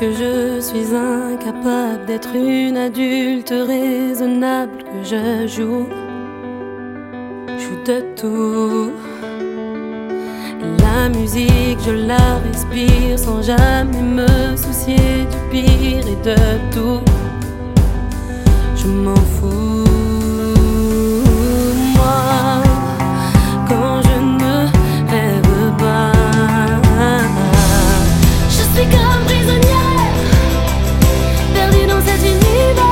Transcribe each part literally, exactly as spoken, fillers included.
que je suis incapable d'être une adulte raisonnable, que je joue, joue de tout. La musique, je la respire sans jamais me soucier du pire et de tout. Je m'en fous. Moi, quand je ne rêve pas, je suis comme prisonnière, perdue dans cet univers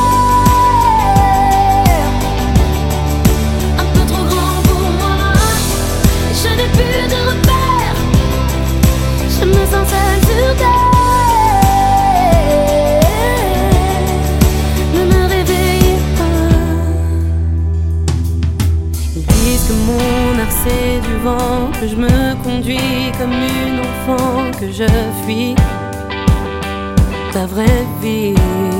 un peu trop grand pour moi. Je n'ai plus de repères, je me sens seule sur terre. Ne me réveillez pas. Ils disent que mon art c'est du vent, que je me conduis comme une enfant, que je fuis ta vraie vie.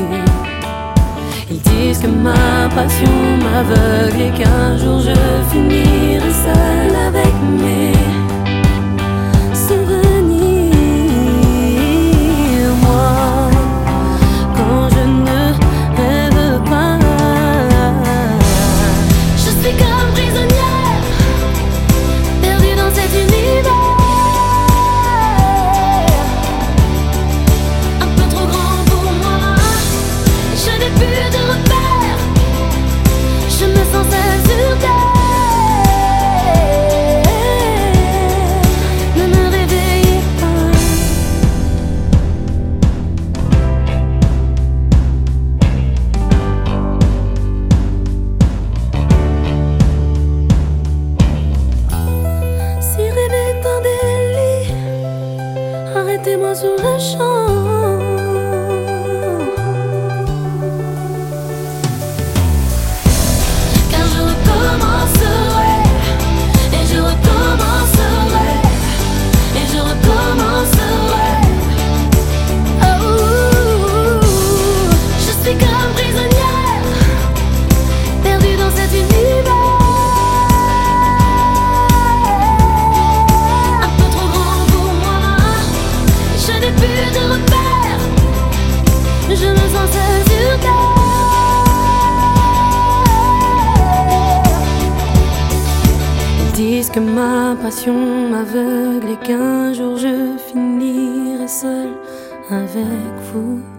Ils disent que ma passion m'aveugle et qu'un jour je finirai seule avec mes souvenirs. Moi, quand je ne rêve pas, je suis comme prisonnière, perdue dans cet univers un peu trop grand pour moi. Je n'ai plus de repères, je me sens seule sur terre. Ne me réveillez pas. Si rêver est un délit, arrêtez-moi sur le champ. Car je recommencerai, et je recommencerai, et je recommencerai. Oh, je suis comme prisonnière, perdue dans cet univers un peu trop grand pour moi. Je n'ai plus de repères, je me sens seule sur terre. Ils disent que ma passion m'aveugle et qu'un jour je finirai seule avec vous.